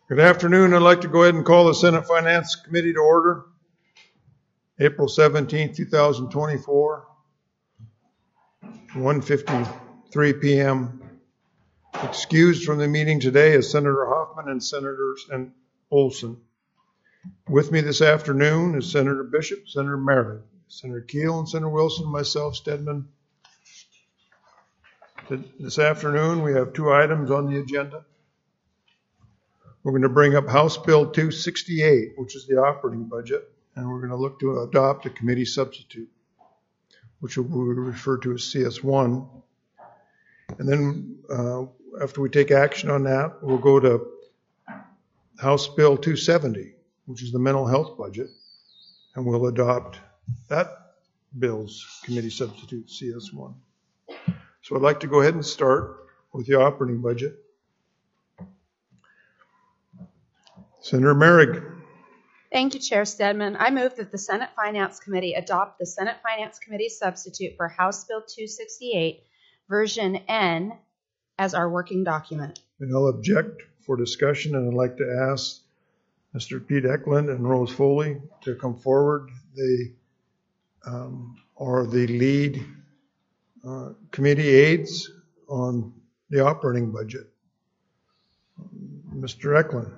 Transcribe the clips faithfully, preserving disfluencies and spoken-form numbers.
Good afternoon. I'd like to go ahead and call the Senate Finance Committee to order. April seventeenth, two thousand twenty-four, one fifty-three p m Excused from the meeting today is Senator Hoffman and Senators and Olson. With me this afternoon is Senator Bishop, Senator Merritt, Senator Keel, and Senator Wilson, myself, Stedman. This afternoon we have two items on the agenda. We're going to bring up House Bill two sixty-eight, which is the operating budget, and we're going to look to adopt a committee substitute, which will be referred to as C S one. And then uh, after we take action on that, we'll go to House Bill two seventy, which is the mental health budget, and we'll adopt that bill's committee substitute, C S one. So I'd like to go ahead and start with the operating budget. Senator Merrick. Thank you, Chair Stedman. I move that the Senate Finance Committee adopt the Senate Finance Committee substitute for House Bill two sixty-eight, version N, as our working document. And I'll object for discussion, and I'd like to ask Mister Pete Eklund and Rose Foley to come forward. They um, are the lead uh, committee aides on the operating budget. Mister Eklund.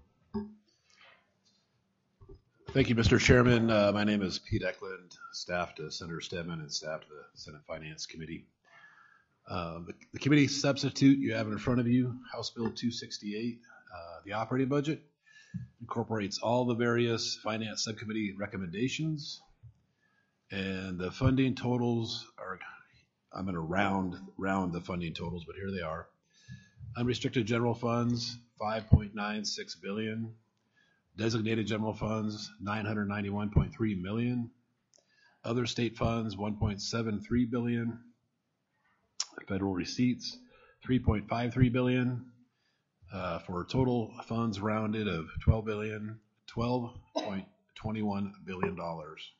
Thank you, Mister Chairman. Uh, my name is Pete Eklund, staff to Senator Stedman and staff to the Senate Finance Committee. Uh, the, the committee substitute you have in front of you, House Bill two sixty-eight, uh, the operating budget, incorporates all the various Finance Subcommittee recommendations, and the funding totals are, I'm going to round, round the funding totals, but here they are. Unrestricted general funds, five point nine six billion dollars. Designated general funds, nine hundred ninety-one point three million dollars. Other state funds, one point seven three billion dollars. Federal receipts, three point five three billion dollars. Uh, for total funds rounded of twelve billion dollars, twelve point two one billion dollars.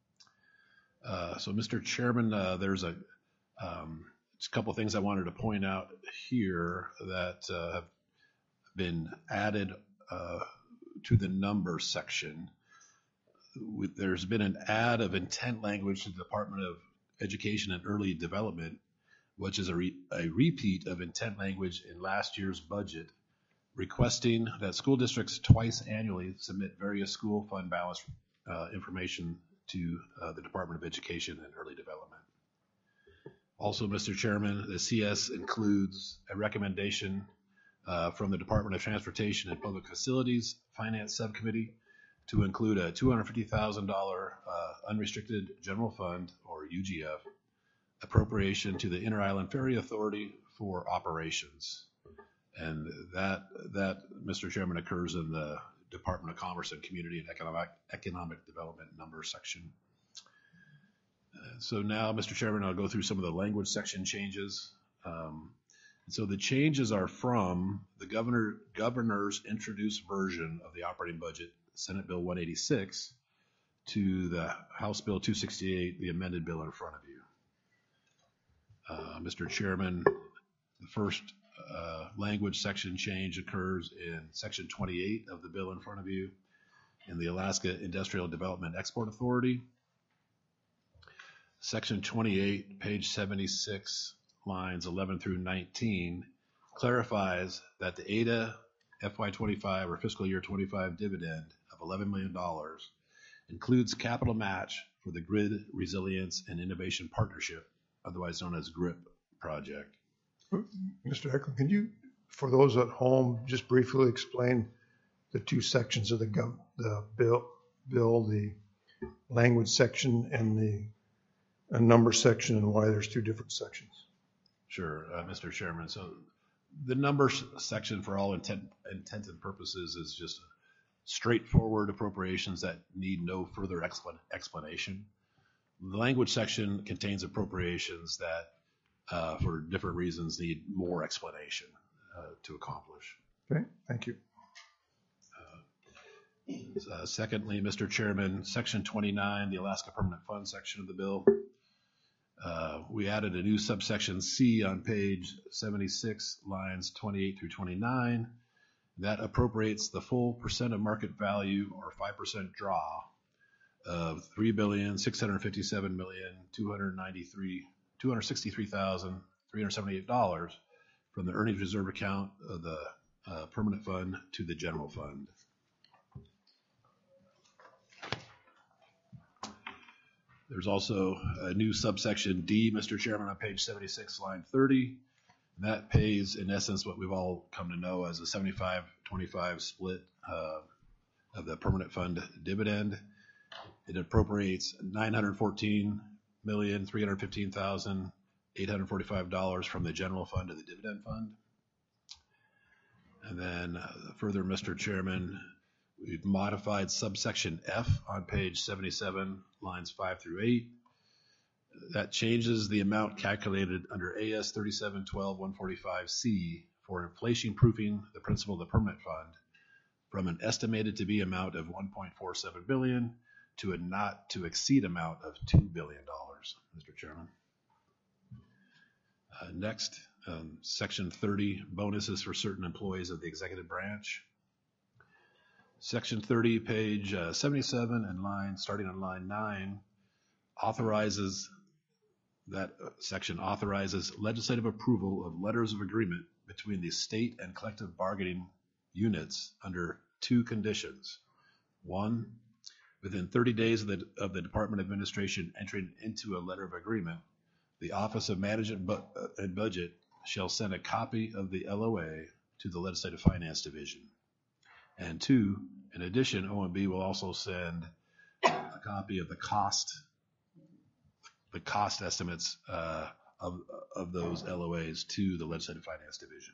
Uh, so, Mister Chairman, uh, there's a, um, just a couple of things I wanted to point out here that uh, have been added uh, to the number section. There's been an add of intent language to the Department of Education and Early Development, which is a, re- a repeat of intent language in last year's budget, requesting that school districts twice annually submit various school fund balance uh, information to uh, the Department of Education and Early Development. Also, Mister Chairman, the C S includes a recommendation Uh, from the Department of Transportation and Public Facilities Finance Subcommittee to include a two hundred fifty thousand dollars uh, unrestricted general fund, or U G F, appropriation to the Inter-Island Ferry Authority for operations. And that, that, Mister Chairman, occurs in the Department of Commerce and Community and Economic, Economic Development number section. Uh, so now, Mister Chairman, I'll go through some of the language section changes. Um, So the changes are from the governor governor's introduced version of the operating budget, Senate Bill one eighty-six, to the House Bill two sixty-eight, the amended bill in front of you. Uh, Mister Chairman, the first uh, language section change occurs in Section twenty-eight of the bill in front of you in the Alaska Industrial Development Export Authority. Section twenty-eight, page seventy-six, lines eleven through nineteen, clarifies that the A D A F Y twenty-five or fiscal year twenty-five dividend of eleven million dollars includes capital match for the Grid Resilience and Innovation Partnership, otherwise known as GRIP project. Mister Eklund, can you, for those at home, just briefly explain the two sections of the, gov- the bill, bill, the language section and the a number section, and why there's two different sections? Sure, uh, Mister Chairman. So the numbers section, for all intent, intent and purposes, is just straightforward appropriations that need no further explan- explanation. The language section contains appropriations that, uh, for different reasons, need more explanation uh, to accomplish. Okay, thank you. Uh, uh, secondly, Mister Chairman, Section twenty-nine, the Alaska Permanent Fund section of the bill, Uh, we added a new subsection C on page seventy-six, lines twenty-eight through twenty-nine, That appropriates the full percent of market value or five percent draw of three billion six hundred fifty-seven million two hundred ninety-three two hundred sixty-three thousand three hundred seventy-eight dollars from the earnings reserve account of the uh, permanent fund to the general fund. There's also a new subsection D, Mister Chairman, on page seventy-six, line thirty. That pays, in essence, what we've all come to know as a seventy-five twenty-five split uh, of the permanent fund dividend. It appropriates nine hundred fourteen million three hundred fifteen thousand eight hundred forty-five dollars from the general fund to the dividend fund. And then uh, further, Mister Chairman, we've modified subsection F on page seventy-seven, lines five through eight. That changes the amount calculated under A S thirty-seven twelve one forty-five C for inflation proofing the principal of the permanent fund from an estimated to be amount of one point four seven billion dollars to a not to exceed amount of two billion dollars, Mister Chairman. Uh, next, um, section thirty, bonuses for certain employees of the executive branch. Section thirty, page uh, seventy-seven, and line, starting on line nine, authorizes that uh, section authorizes legislative approval of letters of agreement between the state and collective bargaining units under two conditions. One, within thirty days of the, of the Department of Administration entering into a letter of agreement, the Office of Management Bu- uh, and Budget shall send a copy of the L O A to the Legislative Finance Division. And two, in addition, O M B will also send a copy of the cost the cost estimates uh, of, of those L O As to the Legislative Finance Division.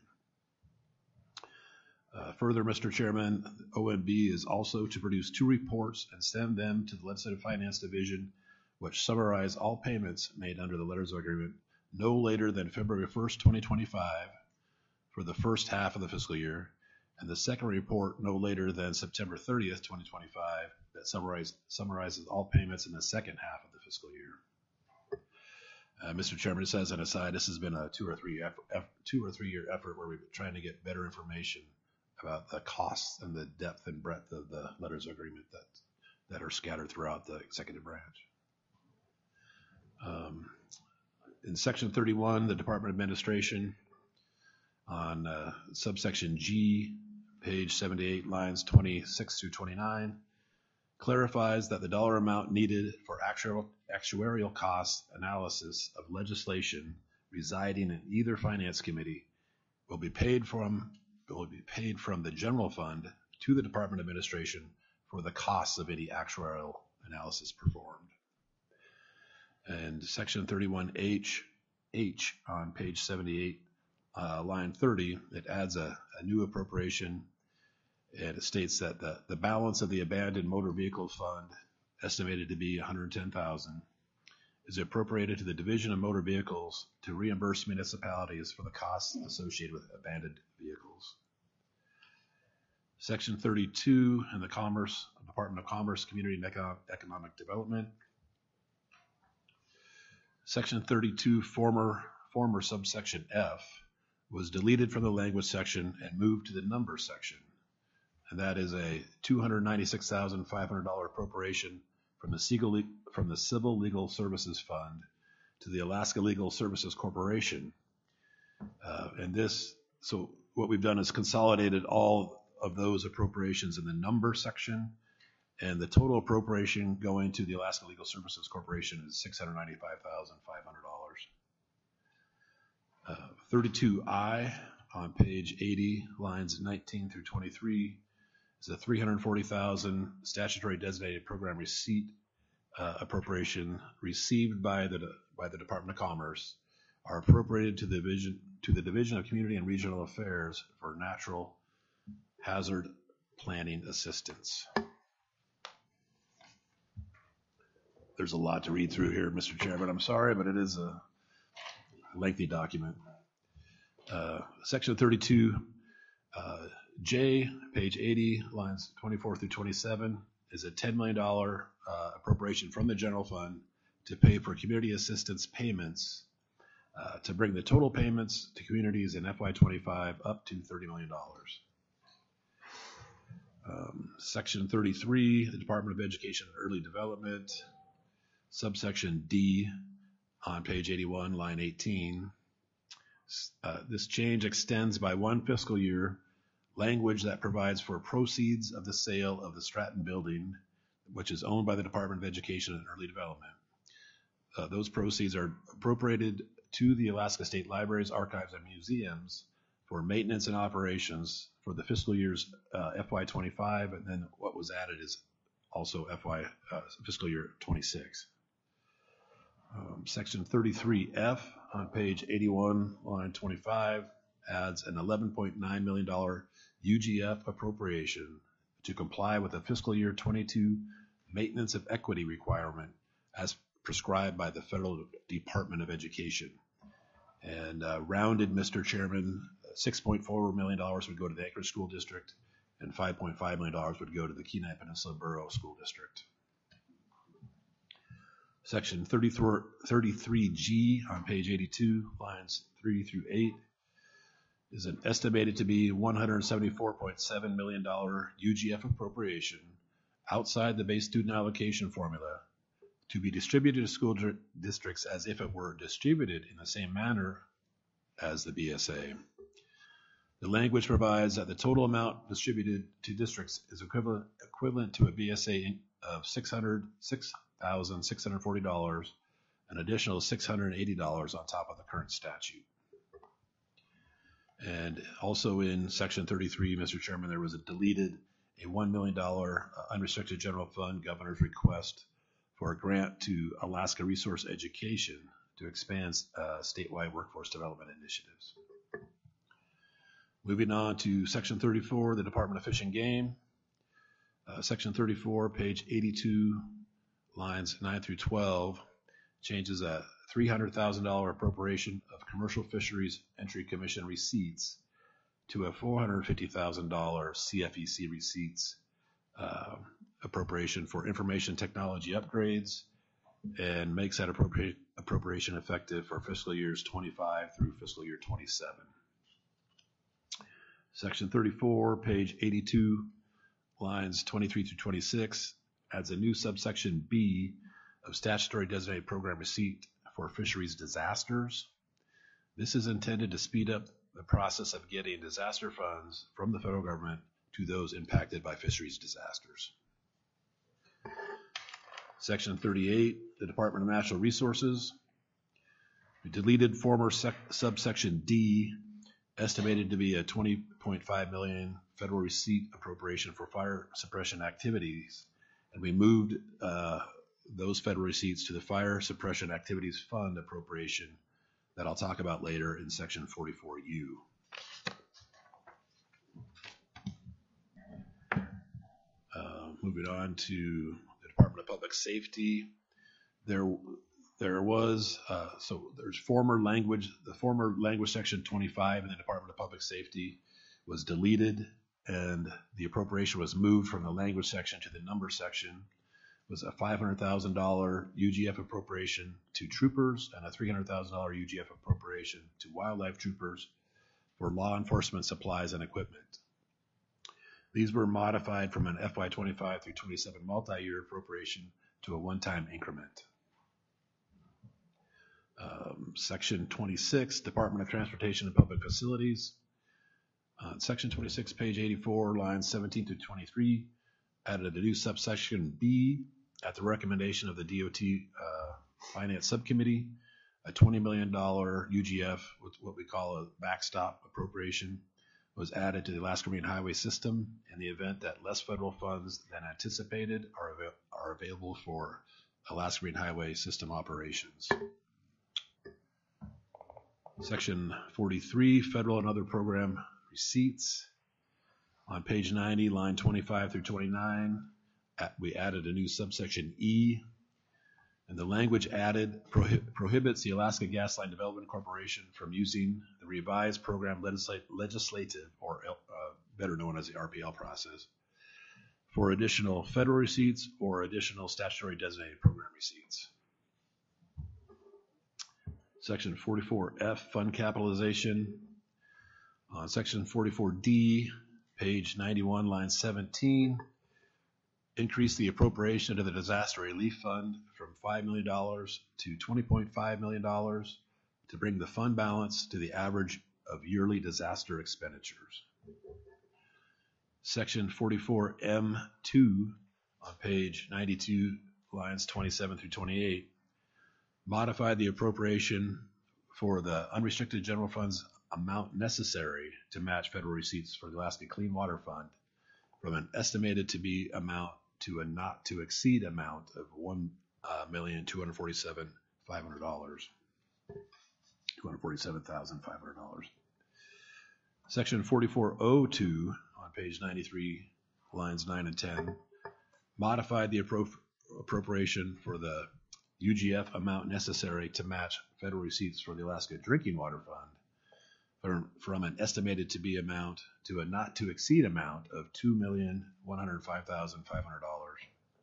Uh, further, Mister Chairman, O M B is also to produce two reports and send them to the Legislative Finance Division, which summarize all payments made under the letters of agreement no later than February first, twenty twenty-five for the first half of the fiscal year, and the second report no later than September thirtieth, twenty twenty-five, that summarize, summarizes all payments in the second half of the fiscal year. Uh, Mister Chairman, just as an aside, this has been a two or three effort, effort, two or three year effort where we've been trying to get better information about the costs and the depth and breadth of the letters of agreement that that are scattered throughout the executive branch. Um, in section thirty-one, the Department of Administration, on uh, subsection G, page seventy-eight, lines twenty-six through twenty-nine, clarifies that the dollar amount needed for actual actuarial cost analysis of legislation residing in either finance committee will be paid from will be paid from the general fund to the Department of Administration for the costs of any actuarial analysis performed. And section thirty-one H H on page seventy-eight, uh, line thirty, it adds a, a new appropriation, and it states that the, the balance of the abandoned motor vehicle fund, estimated to be one hundred ten thousand dollars, is appropriated to the Division of Motor Vehicles to reimburse municipalities for the costs associated with abandoned vehicles. Section thirty-two in the Commerce, Department of Commerce, Community and Eco- Economic Development. Section thirty-two, former, former subsection F, was deleted from the language section and moved to the number section. And that is a two hundred ninety-six thousand five hundred dollars appropriation from the, Civil, from the Civil Legal Services Fund to the Alaska Legal Services Corporation. Uh, and this, so what we've done is consolidated all of those appropriations in the number section, and the total appropriation going to the Alaska Legal Services Corporation is six hundred ninety-five thousand five hundred dollars. Uh, thirty-two I on page eighty, lines nineteen through twenty-three, is a three hundred forty thousand dollars statutory designated program receipt uh, appropriation received by the by the Department of Commerce, are appropriated to the division to the Division of Community and Regional Affairs for natural hazard planning assistance. There's a lot to read through here, Mister Chairman. I'm sorry, but it is a lengthy document. Uh, section thirty-two uh, J, page eighty, lines twenty-four through twenty-seven, is a ten million dollars uh, appropriation from the general fund to pay for community assistance payments uh, to bring the total payments to communities in F Y twenty-five up to thirty million dollars. Um, Section thirty-three, the Department of Education and Early Development, subsection D on page eighty-one, line eighteen. Uh, this change extends by one fiscal year language that provides for proceeds of the sale of the Stratton Building, which is owned by the Department of Education and Early Development. Uh, those proceeds are appropriated to the Alaska State Libraries, Archives, and Museums for maintenance and operations for the fiscal years uh, F Y twenty-five, and then what was added is also F Y uh, fiscal year twenty-six. Um, section thirty-three F on page eighty-one, line twenty-five, adds an eleven point nine million dollars U G F appropriation to comply with the fiscal year twenty-two maintenance of equity requirement as prescribed by the Federal Department of Education. And uh, rounded, Mister Chairman, six point four million dollars would go to the Anchorage School District, and five point five million dollars would go to the Kenai Peninsula Borough School District. Section thirty-three G on page eighty-two, lines three through eight, is an estimated to be one hundred seventy-four point seven million dollars U G F appropriation outside the base student allocation formula to be distributed to school districts as if it were distributed in the same manner as the B S A. The language provides that the total amount distributed to districts is equivalent equivalent to a B S A of six hundred six thousand six hundred forty dollars, an additional six hundred eighty dollars on top of the current statute. And also in section thirty-three, Mister Chairman, there was a deleted a one million dollars unrestricted general fund governor's request for a grant to Alaska Resource Education to expand uh, statewide workforce development initiatives. Moving on to section thirty-four, the Department of Fish and Game. Uh, section thirty-four, page eighty-two, lines nine through twelve, changes a three hundred thousand dollars appropriation of commercial fisheries entry commission receipts to a four hundred fifty thousand dollars C F E C receipts uh, appropriation for information technology upgrades, and makes that appropri appropriation effective for fiscal years twenty-five through fiscal year twenty-seven. Section thirty-four, page eighty-two, lines twenty-three through twenty-six, adds a new subsection B of statutory designated program receipt for fisheries disasters. This is intended to speed up the process of getting disaster funds from the federal government to those impacted by fisheries disasters. Section thirty-eight, the Department of Natural Resources. We deleted former subsection D, estimated to be a twenty point five million dollars federal receipt appropriation for fire suppression activities, and we moved uh, those federal receipts to the Fire Suppression Activities Fund appropriation that I'll talk about later in section forty-four U. Uh, moving on to the Department of Public Safety. There, there was, uh, so there's former language, the former language section twenty-five in the Department of Public Safety was deleted, and the appropriation was moved from the language section to the number section. It was a five hundred thousand dollars U G F appropriation to troopers and a three hundred thousand dollars U G F appropriation to wildlife troopers for law enforcement supplies and equipment. These were modified from an F Y twenty-five through twenty-seven multi-year appropriation to a one-time increment. Um, section twenty-six, Department of Transportation and Public Facilities. Uh, section twenty-six, page eighty-four, lines seventeen through twenty-three, added a new subsection B at the recommendation of the D O T uh, Finance Subcommittee, a twenty million dollars U G F, with what we call a backstop appropriation, was added to the Alaska Marine Highway System in the event that less federal funds than anticipated are, av are available for Alaska Marine Highway System operations. Section forty-three, Federal and Other Program Receipts. On page ninety, line twenty-five through twenty-nine, we added a new subsection E, and the language added prohi prohibits the Alaska Gas Line Development Corporation from using the revised program legislat legislative, or uh, better known as the R P L process, for additional federal receipts or additional statutory designated program receipts. Section forty-four F, Fund Capitalization. On section forty-four D, page ninety-one, line seventeen, increase the appropriation to the Disaster Relief Fund from five million dollars to twenty point five million dollars to bring the fund balance to the average of yearly disaster expenditures. Section forty-four M two on page ninety-two, lines twenty-seven through twenty-eight, modify the appropriation for the unrestricted general funds amount necessary to match federal receipts for the Alaska Clean Water Fund from an estimated to be amount to a not to exceed amount of one million two hundred forty-seven thousand five hundred dollars. two hundred forty-seven thousand five hundred dollars. Section forty-four oh two on page ninety-three, lines nine and ten, modified the appro appropriation for the U G F amount necessary to match federal receipts for the Alaska Drinking Water Fund from, from an estimated to be amount to a not to exceed amount of two million one hundred five thousand five hundred dollars.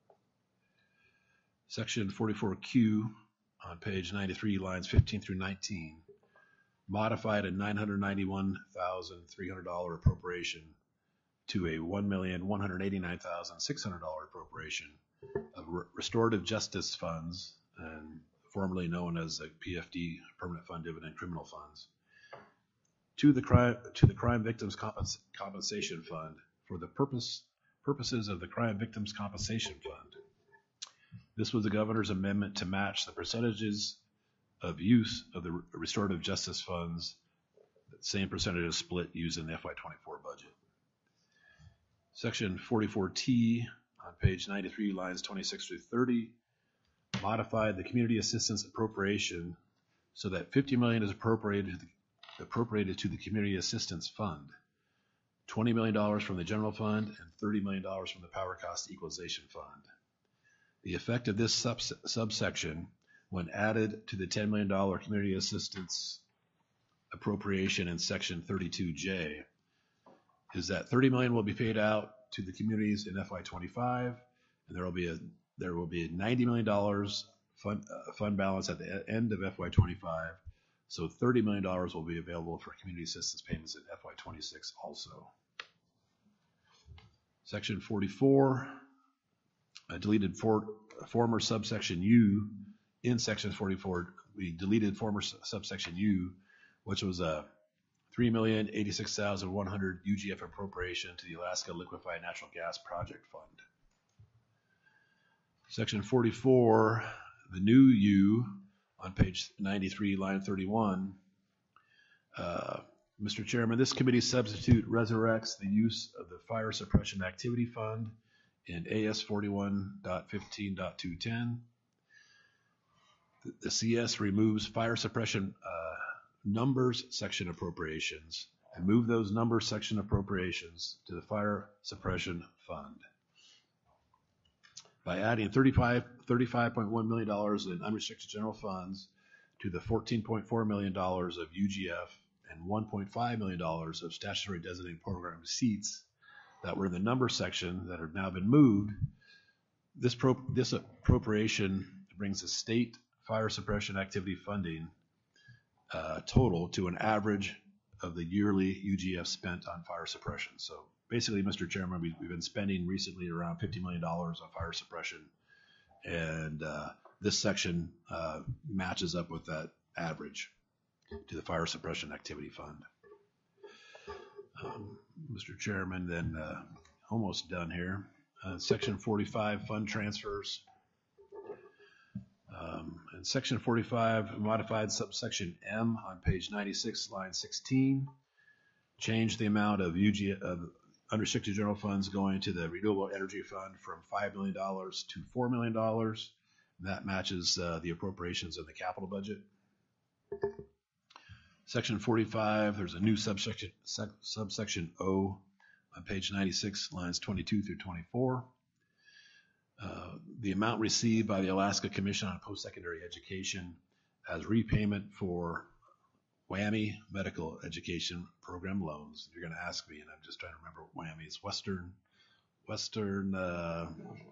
Section forty-four Q on page ninety-three, lines fifteen through nineteen, modified a nine hundred ninety-one thousand three hundred dollars appropriation to a one million one hundred eighty-nine thousand six hundred dollars appropriation of re restorative justice funds, and formerly known as the P F D, Permanent Fund Dividend Criminal Funds, to the crime to the Crime Victims Compens Compensation Fund for the purpose purposes of the Crime Victims Compensation Fund. This was the governor's amendment to match the percentages of use of the restorative justice funds, the same percentage is split used in the F Y twenty-four budget. Section forty-four T on page ninety-three, lines twenty-six through thirty, modified the community assistance appropriation so that fifty million dollars is appropriated to the, appropriated to the community assistance fund, twenty million dollars from the general fund, and thirty million dollars from the power cost equalization fund. The effect of this subs subsection, when added to the ten million dollars community assistance appropriation in section thirty-two J, is that thirty million dollars will be paid out to the communities in F Y twenty-five, and there will be a there will be a ninety million dollars fund uh, fund balance at the end of F Y twenty-five. So thirty million dollars will be available for community assistance payments in F Y twenty-six also. Section forty-four, I deleted for, former subsection U. In section forty-four, we deleted former subsection U, which was a three million eighty-six thousand one hundred U G F appropriation to the Alaska Liquefied Natural Gas Project Fund. Section forty-four, the new U on page ninety-three, line thirty-one. Uh, Mister Chairman, this committee substitute resurrects the use of the Fire Suppression Activity Fund in A S forty-one point fifteen point two ten. The, the C S removes fire suppression uh, numbers section appropriations and move those number section appropriations to the Fire Suppression Fund. By adding thirty-five point one million dollars in unrestricted general funds to the fourteen point four million dollars of U G F and one point five million dollars of statutory designated program receipts that were in the number section that have now been moved, this, pro this appropriation brings the state fire suppression activity funding uh, total to an average of the yearly U G F spent on fire suppression. So basically, Mister Chairman, we, we've been spending recently around fifty million dollars on fire suppression, and uh, this section uh, matches up with that average to the Fire Suppression Activity Fund. Um, Mister Chairman, then uh, almost done here. Uh, section forty-five, fund transfers. Um, and section forty-five, modified subsection M on page ninety-six, line sixteen. Change the amount of U G of unrestricted general funds going to the Renewable Energy Fund from five million dollars to four million dollars. That matches uh, the appropriations in the capital budget. Section forty-five, there's a new subsection, sub, subsection O on page ninety-six, lines twenty-two through twenty-four. Uh, the amount received by the Alaska Commission on Post-Secondary Education as repayment for WWAMI medical education program loans. You're going to ask me, and I'm just trying to remember what WWAMI is. Western, Western, uh,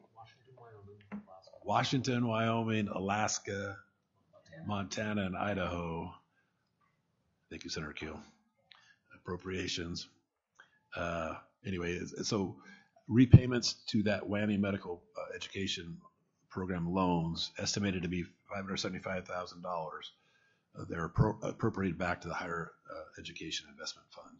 Washington, Wyoming, Alaska, Montana, and Idaho. Thank you, Senator Keel. Appropriations. Uh, anyway, so repayments to that W A M I medical uh, education program loans estimated to be five hundred seventy-five thousand dollars. Uh, they're appro- appropriated back to the Higher uh, Education Investment Fund.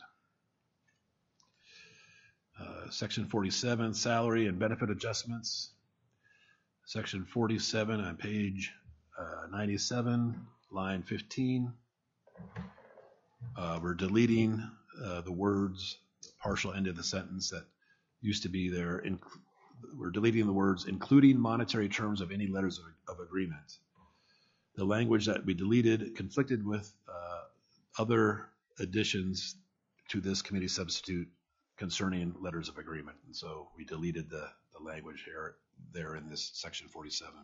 Uh, Section forty-seven, salary and benefit adjustments. Section forty-seven on page uh, ninety-seven, line fifteen. Uh, we're deleting uh, the words, the partial end of the sentence that used to be there. In, we're deleting the words, including monetary terms of any letters of, of agreement. The language that we deleted conflicted with uh, other additions to this committee substitute concerning letters of agreement. And so we deleted the, the language here, there in this section forty-seven.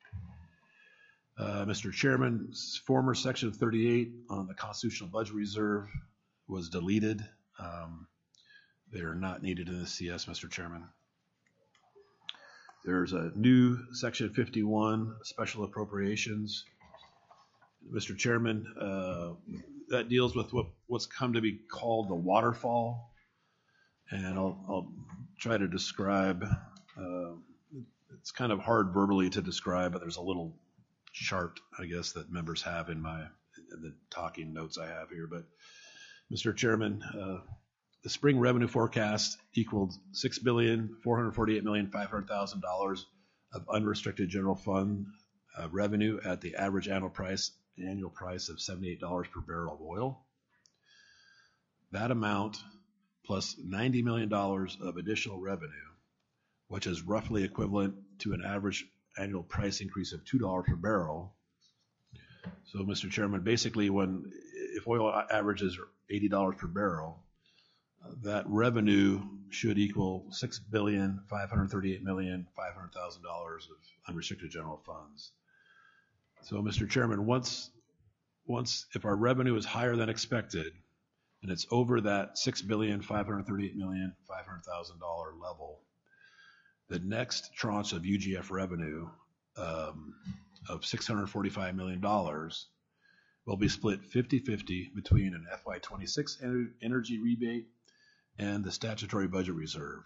Uh, Mister Chairman, former section thirty-eight on the constitutional budget reserve was deleted. Um, they are not needed in the C S, Mister Chairman. There's a new section fifty-one, special appropriations. Mister Chairman, uh, that deals with what, what's come to be called the waterfall. And I'll, I'll try to describe, uh, it's kind of hard verbally to describe, but there's a little chart, I guess, that members have in my in the talking notes I have here. But Mister Chairman, uh, the spring revenue forecast equaled six billion four hundred forty-eight million five hundred thousand dollars of unrestricted general fund uh, revenue at the average annual price annual price of seventy-eight dollars per barrel of oil. That amount plus ninety million dollars of additional revenue, which is roughly equivalent to an average annual price increase of two dollars per barrel. So, Mister Chairman, basically, when if oil averages eighty dollars per barrel, uh, that revenue should equal six billion five hundred thirty-eight million five hundred thousand dollars of unrestricted general funds. So, Mister Chairman, once once if our revenue is higher than expected, and it's over that six billion five hundred thirty-eight million five hundred thousand dollars level, the next tranche of U G F revenue um, of six hundred forty-five million dollars will be split fifty-fifty between an F Y twenty-six ener- energy rebate and the statutory budget reserve.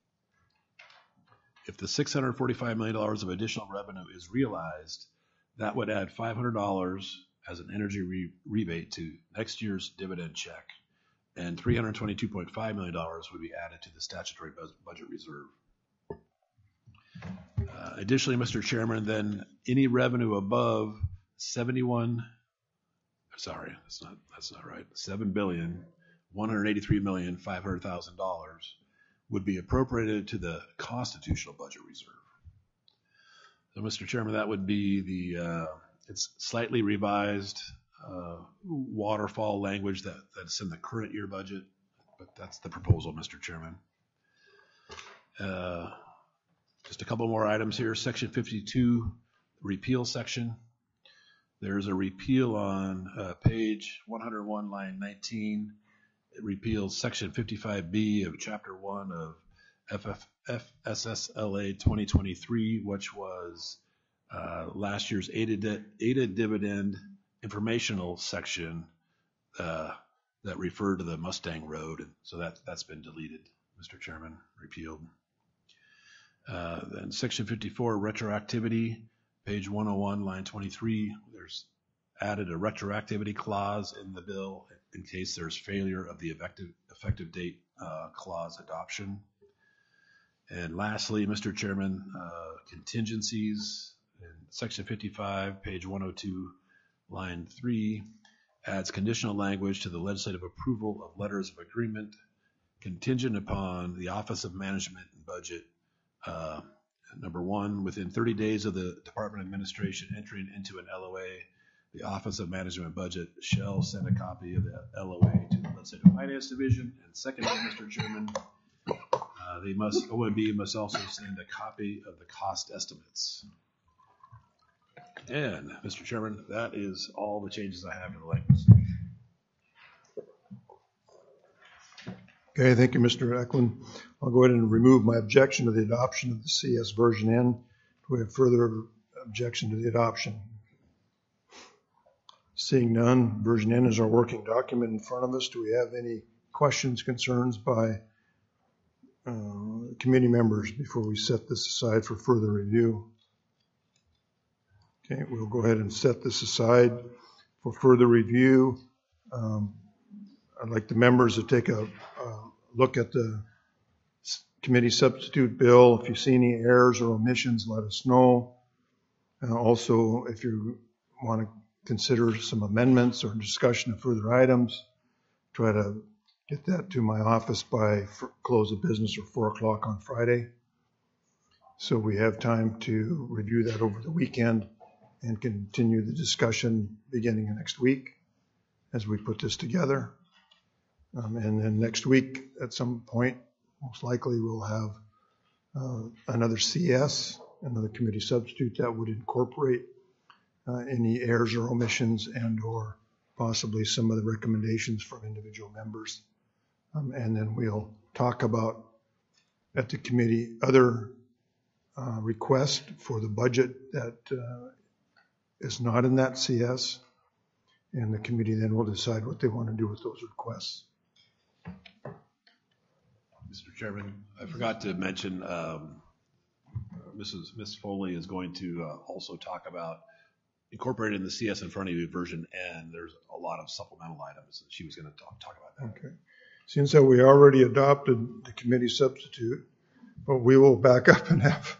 If the six hundred forty-five million dollars of additional revenue is realized, that would add five hundred dollars as an energy re- rebate to next year's dividend check, and three hundred twenty-two point five million dollars would be added to the statutory bu- budget reserve. Uh, additionally, Mister Chairman, then any revenue above seventy-one, sorry, that's not that's not right, seven billion one hundred eighty-three million five hundred thousand dollars would be appropriated to the constitutional budget reserve. So, Mister Chairman, that would be the uh, it's slightly revised uh, waterfall language that, that's in the current year budget, but that's the proposal, Mister Chairman. Uh, Just a couple more items here. Section fifty-two, repeal section. There's a repeal on uh, page one hundred one, line nineteen. It repeals section fifty-five B of chapter one of F F F S S L A twenty twenty-three, which was uh, last year's aided, aided dividend informational section uh, that referred to the Mustang Road. And so that, that's been deleted, Mister Chairman, repealed. Uh, then section fifty-four, retroactivity, page one oh one, line twenty-three, there's added a retroactivity clause in the bill in case there's failure of the effective, effective date uh, clause adoption. And lastly, Mister Chairman, uh, contingencies in section fifty-five, page one oh two, line three, adds conditional language to the legislative approval of letters of agreement contingent upon the Office of Management and Budget. Uh, number one, within thirty days of the Department of Administration entering into an L O A, the Office of Management and Budget shall send a copy of the L O A to the Legislative Finance Division. And secondly, Mister Chairman, uh, they must, O M B must also send a copy of the cost estimates. And Mister Chairman, that is all the changes I have to the language. Okay, thank you, Mister Eklund. I'll go ahead and remove my objection to the adoption of the C S version N. Do we have further objection to the adoption? Seeing none, version N is our working document in front of us. Do we have any questions, concerns by uh, committee members before we set this aside for further review? Okay, we'll go ahead and set this aside for further review. Um, I'd like the members to take a uh, look at the committee substitute bill. If you see any errors or omissions, let us know. Uh, also, if you want to consider some amendments or discussion of further items, try to get that to my office by close of business or four o'clock on Friday. So we have time to review that over the weekend and continue the discussion beginning of next week as we put this together. Um, and then next week at some point, most likely we'll have uh, another C S, another committee substitute that would incorporate uh, any errors or omissions and or possibly some of the recommendations from individual members. Um, and then we'll talk about at the committee other uh, requests for the budget that uh, is not in that C S. And the committee then will decide what they want to do with those requests. Mister Chairman, I forgot to mention, um, Missus Miss Foley is going to uh, also talk about incorporating the C S in front of you version N. There's a lot of supplemental items that she was going to talk, talk about that. Okay. Since that we already adopted the committee substitute, but we will back up and have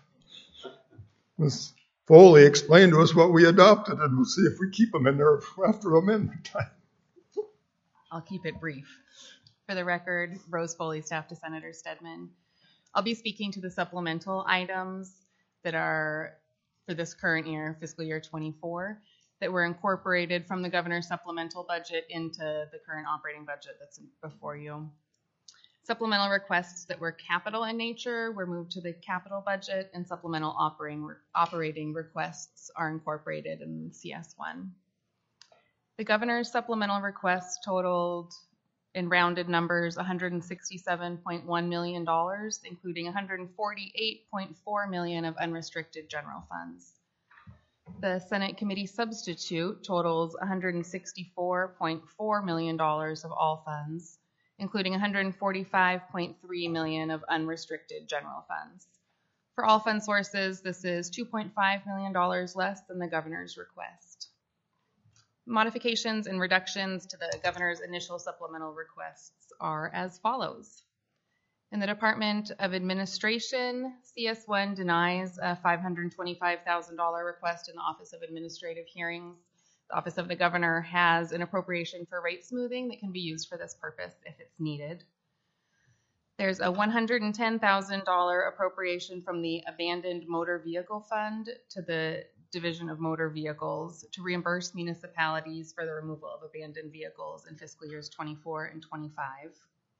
Miz Foley explain to us what we adopted, and we'll see if we keep them in there after amendment time. I'll keep it brief. For the record, Rose Foley, staff to Senator Stedman. I'll be speaking to the supplemental items that are for this current year, fiscal year twenty-four, that were incorporated from the governor's supplemental budget into the current operating budget that's before you. Supplemental requests that were capital in nature were moved to the capital budget, and supplemental operating, operating requests are incorporated in C S one. The governor's supplemental requests totaled, in rounded numbers, one hundred sixty-seven point one million dollars, including one hundred forty-eight point four million dollars of unrestricted general funds. The Senate committee substitute totals one hundred sixty-four point four million dollars of all funds, including one hundred forty-five point three million dollars of unrestricted general funds. For all fund sources, this is two point five million dollars less than the governor's request. Modifications and reductions to the governor's initial supplemental requests are as follows. In the Department of Administration, C S one denies a five hundred twenty-five thousand dollars request in the Office of Administrative Hearings. The Office of the Governor has an appropriation for rate smoothing that can be used for this purpose if it's needed. There's a one hundred ten thousand dollars appropriation from the Abandoned Motor Vehicle Fund to the Division of Motor Vehicles to reimburse municipalities for the removal of abandoned vehicles in fiscal years twenty-four and twenty-five.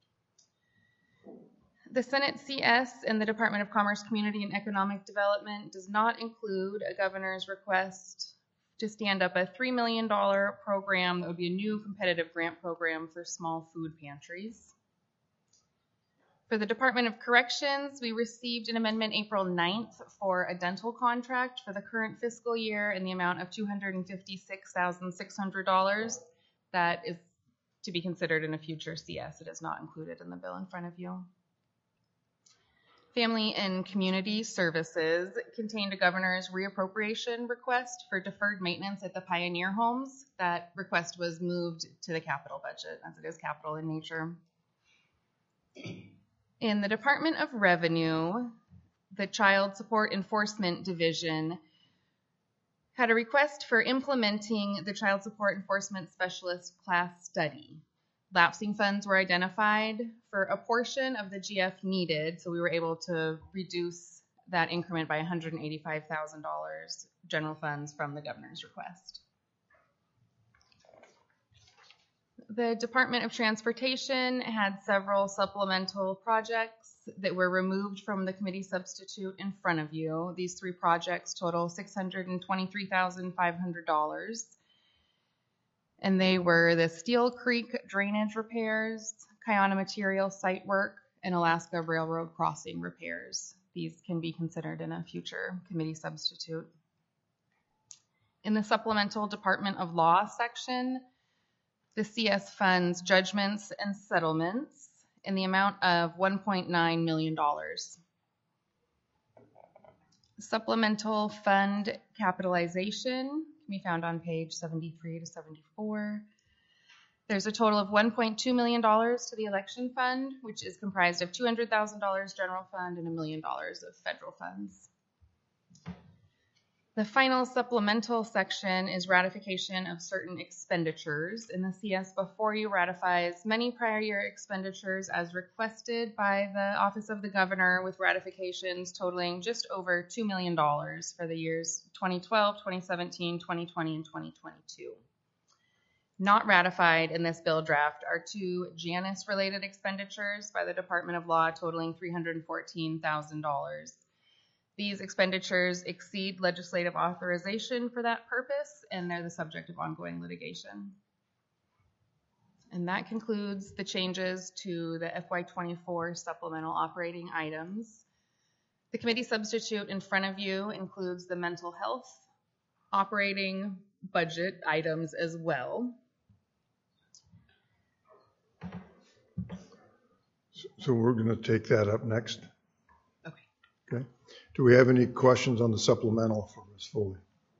The Senate C S in the Department of Commerce, Community, and Economic Development does not include a governor's request to stand up a three million dollars program that would be a new competitive grant program for small food pantries. For the Department of Corrections, we received an amendment April ninth for a dental contract for the current fiscal year in the amount of two hundred fifty-six thousand six hundred dollars. That is to be considered in a future C S. It is not included in the bill in front of you. Family and Community Services contained a governor's reappropriation request for deferred maintenance at the Pioneer Homes. That request was moved to the capital budget as it is capital in nature. In the Department of Revenue, the Child Support Enforcement Division had a request for implementing the Child Support Enforcement Specialist class study. Lapsing funds were identified for a portion of the G F needed, so we were able to reduce that increment by one hundred eighty-five thousand dollars general funds from the governor's request. The Department of Transportation had several supplemental projects that were removed from the committee substitute in front of you. These three projects total six hundred twenty-three thousand five hundred dollars. And they were the Steel Creek drainage repairs, Kiona material site work, and Alaska Railroad crossing repairs. These can be considered in a future committee substitute. In the supplemental Department of Law section, the C S funds judgments and settlements in the amount of one point nine million dollars. Supplemental fund capitalization can be found on page seventy-three to seventy-four. There's a total of one point two million dollars to the election fund, which is comprised of two hundred thousand dollars general fund and a million dollars of federal funds. The final supplemental section is ratification of certain expenditures, and the C S before you ratifies many prior year expenditures as requested by the Office of the Governor, with ratifications totaling just over two million dollars for the years twenty twelve, twenty seventeen, twenty twenty, and twenty twenty-two. Not ratified in this bill draft are two Janus-related expenditures by the Department of Law totaling three hundred fourteen thousand dollars. These expenditures exceed legislative authorization for that purpose, and they're the subject of ongoing litigation. And that concludes the changes to the F Y twenty-four supplemental operating items. The committee substitute in front of you includes the mental health operating budget items as well. So we're going to take that up next. Okay. Okay. Do we have any questions on the supplemental for Miz Foley?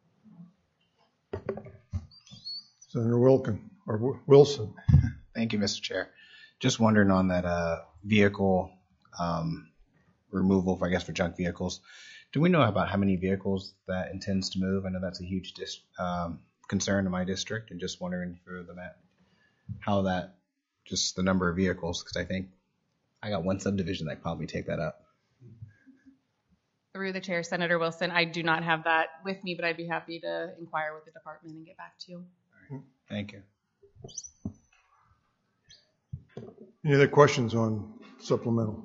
Senator Wilkin or Wilson? Thank you, Mister Chair. Just wondering on that uh, vehicle um, removal, for, I guess, for junk vehicles. Do we know about how many vehicles that intends to move? I know that's a huge dis- um, concern in my district, and just wondering for the map how that, just the number of vehicles, because I think I got one subdivision that could probably take that up. Through the chair, Senator Wilson, I do not have that with me, but I'd be happy to inquire with the department and get back to you. All right. Thank you. Any other questions on supplemental?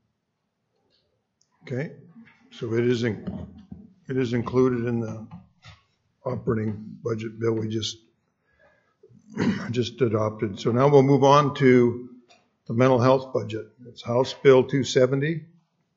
Okay, so it is in, it is included in the operating budget bill we just just adopted. So now we'll move on to the mental health budget. It's House Bill two seventy.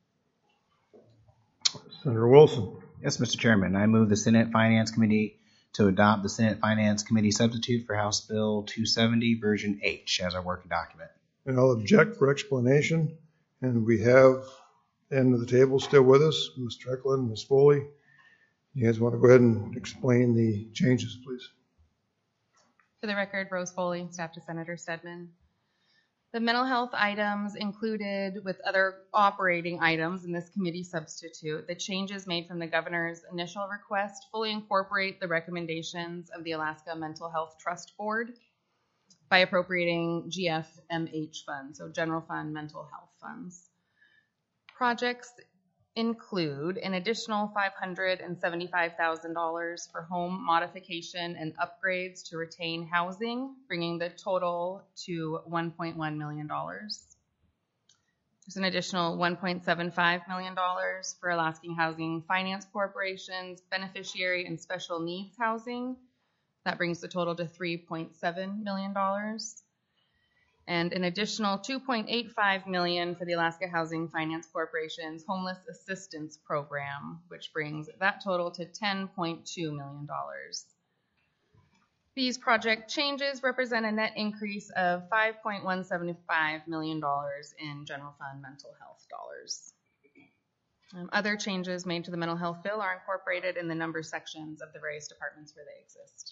Senator Wilson. Yes, Mister Chairman. I move the Senate Finance Committee to adopt the Senate Finance Committee substitute for House Bill two seventy, version H, as our working document. And I'll object for explanation. And we have end of the table still with us, Mister Eklund, Miz Foley. You guys want to go ahead and explain the changes, please? For the record, Rose Foley, staff to Senator Stedman. The mental health items included with other operating items in this committee substitute, the changes made from the governor's initial request fully incorporate the recommendations of the Alaska Mental Health Trust Board by appropriating G F M H funds, so general fund mental health funds. Projects include an additional five hundred seventy-five thousand dollars for home modification and upgrades to retain housing, bringing the total to one point one million dollars. There's an additional one point seven five million dollars for Alaskan Housing Finance Corporation's beneficiary and special needs housing. That brings the total to three point seven million dollars. And an additional two point eight five million dollars for the Alaska Housing Finance Corporation's Homeless Assistance Program, which brings that total to ten point two million dollars. These project changes represent a net increase of five point one seven five million dollars in general fund mental health dollars. Um, other changes made to the mental health bill are incorporated in the number sections of the various departments where they exist.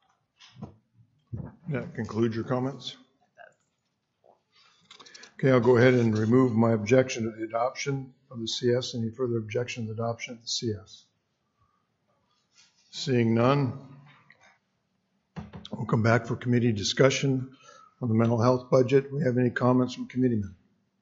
That concludes your comments? Okay, I'll go ahead and remove my objection to the adoption of the C S. Any further objection to the adoption of the C S? Seeing none, we'll come back for committee discussion on the mental health budget. Do we have any comments from committeemen?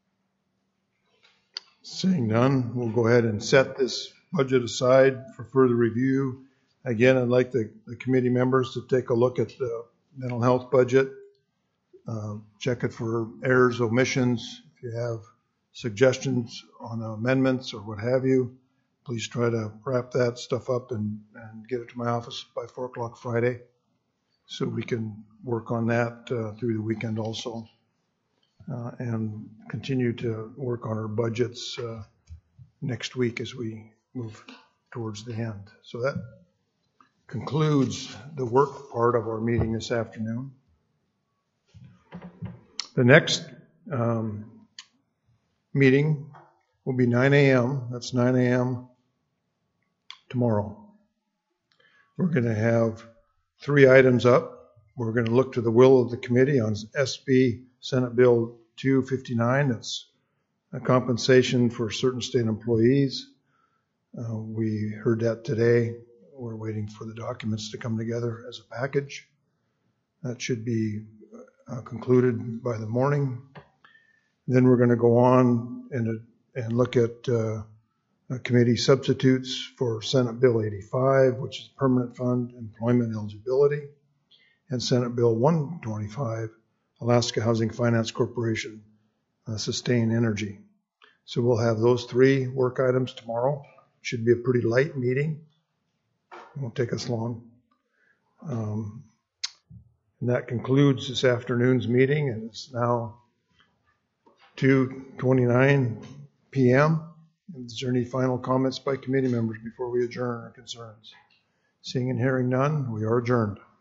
Seeing none, we'll go ahead and set this budget aside for further review. Again, I'd like the, the committee members to take a look at the mental health budget. Uh, check it for errors, omissions. If you have suggestions on amendments or what have you, please try to wrap that stuff up and, and get it to my office by four o'clock Friday so we can work on that uh, through the weekend also uh, and continue to work on our budgets uh, next week as we move towards the end. So that concludes the work part of our meeting this afternoon. The next um, meeting will be nine a.m. That's nine a.m. tomorrow. We're going to have three items up. We're going to look to the will of the committee on S B Senate Bill two fifty-nine. That's a compensation for certain state employees. Uh, we heard that today. We're waiting for the documents to come together as a package. That should be uh, concluded by the morning. Then we're going to go on and, and look at uh, committee substitutes for Senate Bill eighty-five, which is Permanent Fund Employment Eligibility, and Senate Bill one twenty-five, Alaska Housing Finance Corporation, uh, Sustain Energy. So we'll have those three work items tomorrow. Should be a pretty light meeting. It won't take us long. Um, and that concludes this afternoon's meeting, and it's now two twenty-nine p.m. Is there any final comments by committee members before we adjourn or concerns? Seeing and hearing none, we are adjourned.